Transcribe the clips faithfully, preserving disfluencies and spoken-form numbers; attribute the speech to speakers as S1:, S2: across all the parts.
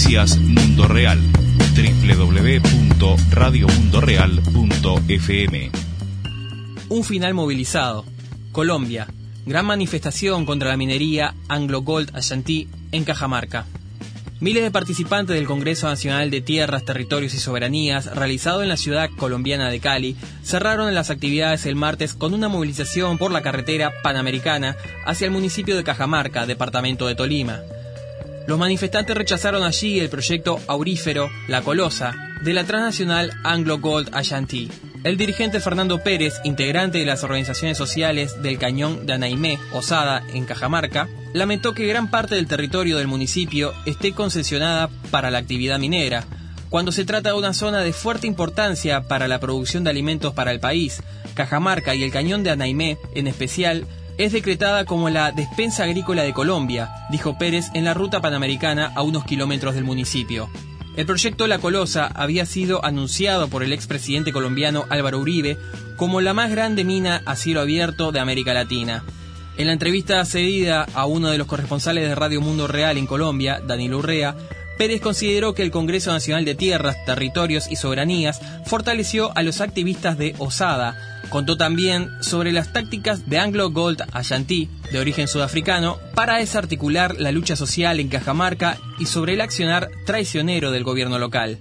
S1: Noticias Mundo Real. doble u doble u doble u punto radio mundo real punto f m.
S2: Un final movilizado. Colombia. Gran manifestación contra la minería Anglo Gold Ashanti en Cajamarca. Miles de participantes del Congreso Nacional de Tierras, Territorios y Soberanías, realizado en la ciudad colombiana de Cali, cerraron las actividades el martes con una movilización por la carretera Panamericana hacia el municipio de Cajamarca, departamento de Tolima. Los manifestantes rechazaron allí el proyecto aurífero La Colosa de la transnacional Anglo Gold Ashanti. El dirigente Fernando Pérez, integrante de las organizaciones sociales del Cañón de Anaimé, Osada, en Cajamarca, lamentó que gran parte del territorio del municipio esté concesionada para la actividad minera, cuando se trata de una zona de fuerte importancia para la producción de alimentos para el país. Cajamarca y el Cañón de Anaimé, en especial, es decretada como la despensa agrícola de Colombia, dijo Pérez en la ruta panamericana a unos kilómetros del municipio. El proyecto La Colosa había sido anunciado por el expresidente colombiano Álvaro Uribe como la más grande mina a cielo abierto de América Latina. En la entrevista cedida a uno de los corresponsales de Radio Mundo Real en Colombia, Danilo Urrea, Pérez consideró que el Congreso Nacional de Tierras, Territorios y Soberanías fortaleció a los activistas de Osada. Contó también sobre las tácticas de Anglo Gold Ashanti, de origen sudafricano, para desarticular la lucha social en Cajamarca y sobre el accionar traicionero del gobierno local.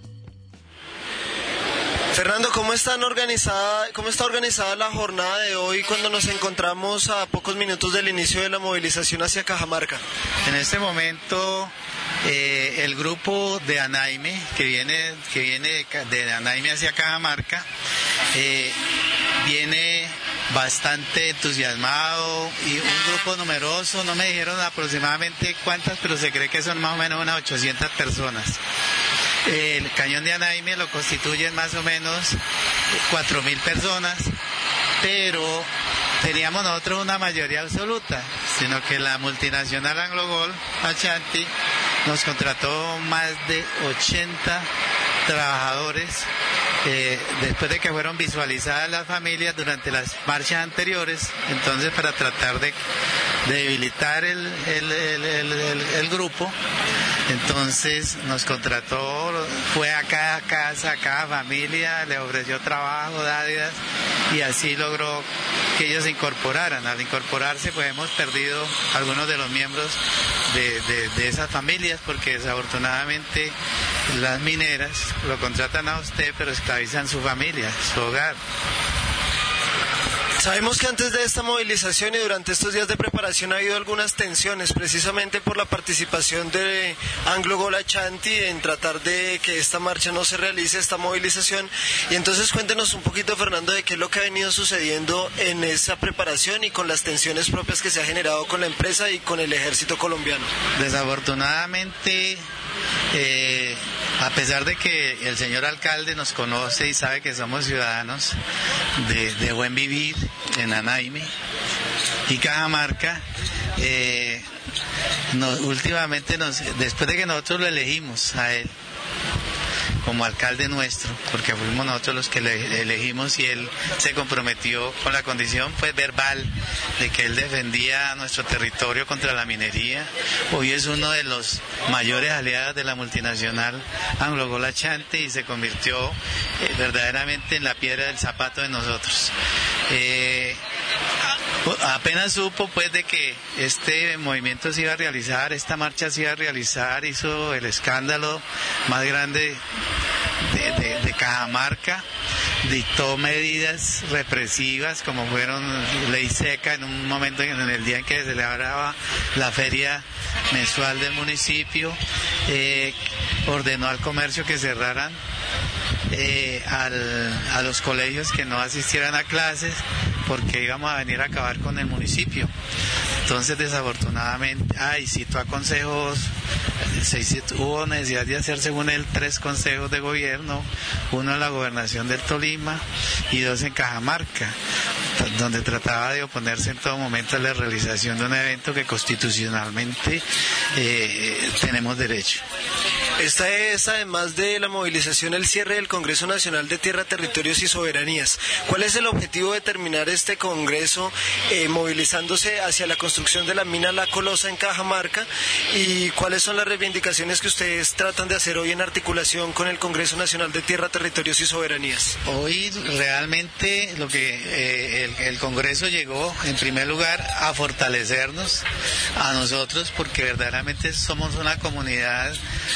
S3: Fernando, ¿cómo están organizada, cómo está organizada la jornada de hoy cuando nos encontramos a pocos minutos del inicio de la movilización hacia Cajamarca?
S4: En este momento eh, el grupo de Anaime, que viene, que viene de, de Anaime hacia Cajamarca, eh, viene bastante entusiasmado y un grupo numeroso, no me dijeron aproximadamente cuántas, pero se cree que son más o menos unas ochocientas personas. El Cañón de Anaime lo constituyen más o menos cuatro mil personas, pero teníamos nosotros una mayoría absoluta, sino que la multinacional Anglo Gold Ashanti nos contrató más de ochenta trabajadores eh, después de que fueron visualizadas las familias durante las marchas anteriores, entonces para tratar de, de debilitar el, el, el, el, el, el grupo. Entonces nos contrató, fue a cada casa, a cada familia, le ofreció trabajo, dádivas, y así logró que ellos se incorporaran. Al incorporarse pues hemos perdido algunos de los miembros de, de, de esas familias, porque desafortunadamente las mineras lo contratan a usted pero esclavizan su familia, su hogar.
S3: Sabemos que antes de esta movilización y durante estos días de preparación ha habido algunas tensiones, precisamente por la participación de Anglo Gold Ashanti en tratar de que esta marcha no se realice, esta movilización. Y entonces cuéntenos un poquito, Fernando, de qué es lo que ha venido sucediendo en esa preparación y con las tensiones propias que se ha generado con la empresa y con el ejército colombiano.
S4: Desafortunadamente, eh, a pesar de que el señor alcalde nos conoce y sabe que somos ciudadanos de, de buen vivir en Anaime y Cajamarca, eh, no, últimamente nos, después de que nosotros lo elegimos a él como alcalde nuestro, porque fuimos nosotros los que le elegimos y él se comprometió con la condición pues verbal de que él defendía nuestro territorio contra la minería. Hoy es uno de los mayores aliados de la multinacional Anglo Gold Ashanti y se convirtió eh, verdaderamente en la piedra del zapato de nosotros. Eh, apenas supo pues de que este movimiento se iba a realizar, esta marcha se iba a realizar, hizo el escándalo más grande de, de, de Cajamarca, dictó medidas represivas como fueron ley seca en un momento, en el día en que se celebraba la feria mensual del municipio, eh, ordenó al comercio que cerraran, eh, al, a los colegios que no asistieran a clases porque íbamos a venir a acabar con el municipio. Entonces desafortunadamente, ah, y citó a consejos, se hizo, hubo necesidad de hacer según él tres consejos de gobierno, uno en la gobernación del Tolima y dos en Cajamarca, donde trataba de oponerse en todo momento a la realización de un evento que constitucionalmente eh, tenemos derecho.
S3: Esta es, además de la movilización, el cierre del Congreso Nacional de Tierra, Territorios y Soberanías. ¿Cuál es el objetivo de terminar este Congreso eh, movilizándose hacia la construcción de la mina La Colosa en Cajamarca? ¿Y cuáles son las reivindicaciones que ustedes tratan de hacer hoy en articulación con el Congreso Nacional de Tierra, Territorios y Soberanías?
S4: Hoy realmente lo que eh, el, el Congreso llegó, en primer lugar, a fortalecernos a nosotros, porque verdaderamente somos una comunidad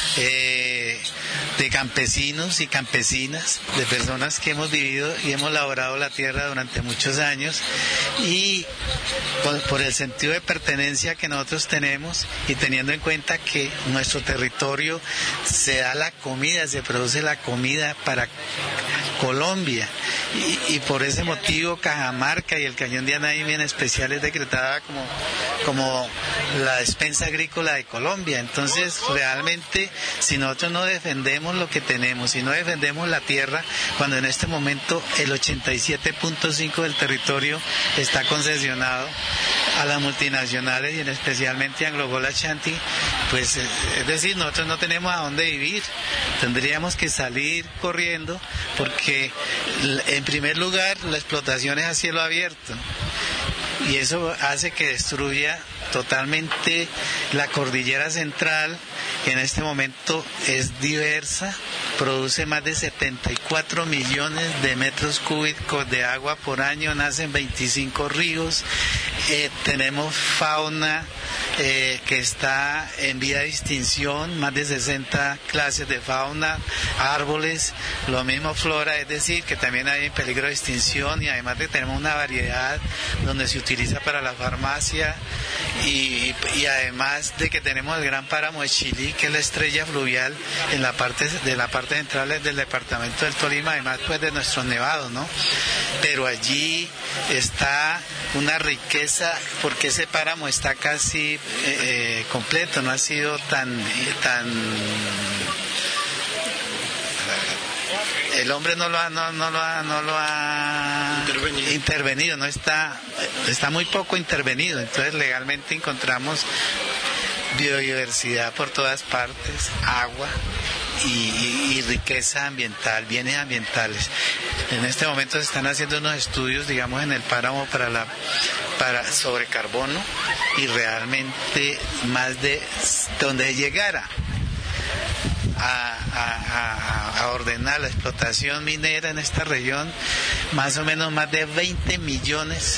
S4: eh, de campesinos y campesinas, de personas que hemos vivido y hemos laborado la tierra durante muchos años, y por, por el sentido de pertenencia que nosotros tenemos, y teniendo en cuenta que nuestro territorio se da la comida, se produce la comida para Colombia, y, y por ese motivo Cajamarca y el Cañón de Anaime en especial es decretada como, como la despensa agrícola de Colombia. Entonces realmente, si nosotros no defendemos lo que tenemos, si no defendemos la tierra, cuando en este momento el ochenta y siete punto cinco del territorio está concesionado a las multinacionales y en especialmente a AngloGold Ashanti, pues es decir, nosotros no tenemos a dónde vivir, tendríamos que salir corriendo, porque en primer lugar la explotación es a cielo abierto y eso hace que destruya totalmente la cordillera central, que en este momento es diversa, produce más de setenta y cuatro millones de metros cúbicos de agua por año, nacen veinticinco ríos, eh, tenemos fauna eh, que está en vía de extinción, más de sesenta clases de fauna, árboles, lo mismo flora, es decir, que también hay en peligro de extinción, y además de tenemos una variedad donde se utiliza para la farmacia, y, y además de que tenemos el gran páramo de Chilí, que es la estrella fluvial en la parte de la parte central del departamento del Tolima, además pues de nuestros nevados, ¿no? Pero allí está una riqueza, porque ese páramo está casi eh, eh, completo, no ha sido tan tan el hombre no lo ha no, no lo ha no lo ha intervenido. intervenido, no está está muy poco intervenido, entonces legalmente encontramos biodiversidad por todas partes, agua y, y, y riqueza ambiental, bienes ambientales. En este momento se están haciendo unos estudios, digamos, en el páramo para la para sobre carbono, y realmente más de donde llegara A, a, a ordenar la explotación minera en esta región, más o menos más de veinte millones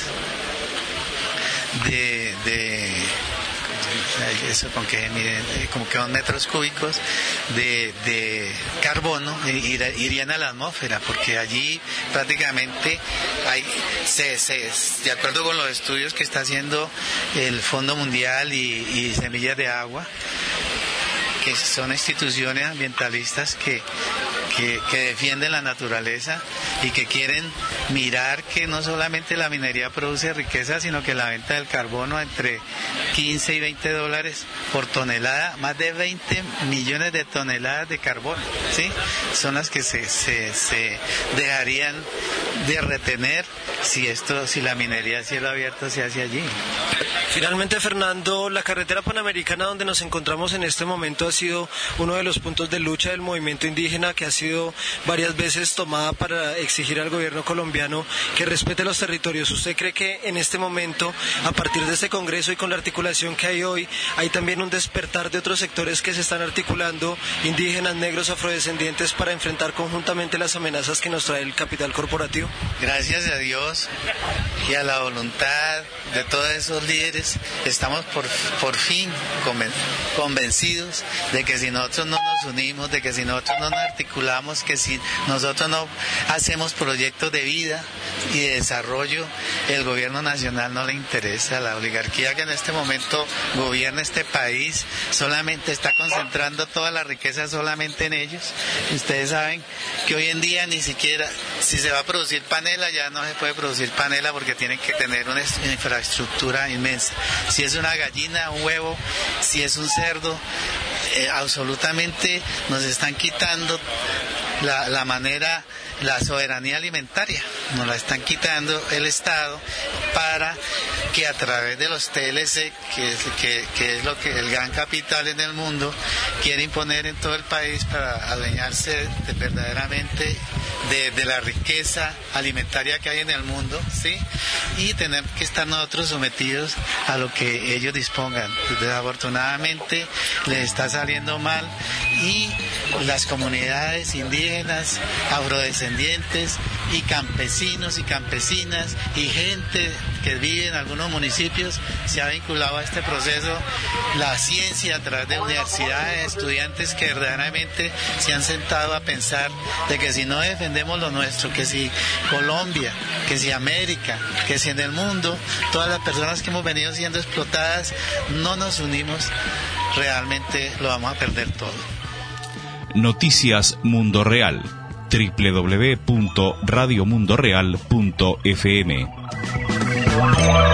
S4: de, de eso con que miren, como que dos metros cúbicos de, de carbono ir, irían a la atmósfera, porque allí prácticamente hay, se, se, de acuerdo con los estudios que está haciendo el Fondo Mundial y, y Semillas de Agua, que son instituciones ambientalistas que, que, que defienden la naturaleza y que quieren mirar que no solamente la minería produce riqueza, sino que la venta del carbono entre quince y veinte dólares por tonelada, más de veinte millones de toneladas de carbono, ¿sí? Son las que se, se, se dejarían de retener si esto, si la minería a cielo abierto se hace allí.
S3: Finalmente, Fernando, la carretera panamericana donde nos encontramos en este momento ha sido uno de los puntos de lucha del movimiento indígena, que ha sido varias veces tomada para exigir al gobierno colombiano que respete los territorios. ¿Usted cree que en este momento, a partir de este Congreso y con la articulación que hay hoy, hay también un despertar de otros sectores que se están articulando, indígenas, negros, afrodescendientes, para enfrentar conjuntamente las amenazas que nos trae el capital corporativo?
S4: Gracias a Dios y a la voluntad de todos esos líderes, estamos por, por fin convencidos de que si nosotros no nos unimos, de que si nosotros no nos articulamos, que si nosotros no hacemos proyectos de vida y de desarrollo, el gobierno nacional no le interesa. La oligarquía que en este momento gobierna este país solamente está concentrando toda la riqueza solamente en ellos. Ustedes saben que hoy en día ni siquiera, si se va a producir panela, ya no se puede producir panela porque tienen que tener una infraestructura inmensa. Si es una gallina, un huevo, si es un cerdo, eh, absolutamente nos están quitando la, la manera, la soberanía alimentaria, nos la están quitando el Estado para que a través de los T L C, que es, que, que es lo que el gran capital en el mundo quiere imponer en todo el país para adueñarse de, verdaderamente de, de la riqueza alimentaria que hay en el mundo, ¿sí? Y tener que estar nosotros sometidos a lo que ellos dispongan. Desafortunadamente les está saliendo mal y las comunidades indígenas, afrodescendientes y campesinos y campesinas y gente que vive en algunos municipios se ha vinculado a este proceso. La ciencia a través de universidades, estudiantes que verdaderamente se han sentado a pensar de que si no defendemos lo nuestro, que si Colombia, que si América, que si en el mundo todas las personas que hemos venido siendo explotadas no nos unimos, realmente lo vamos a perder todo.
S1: Noticias Mundo Real, doble u doble u doble u punto radio mundo real punto f m.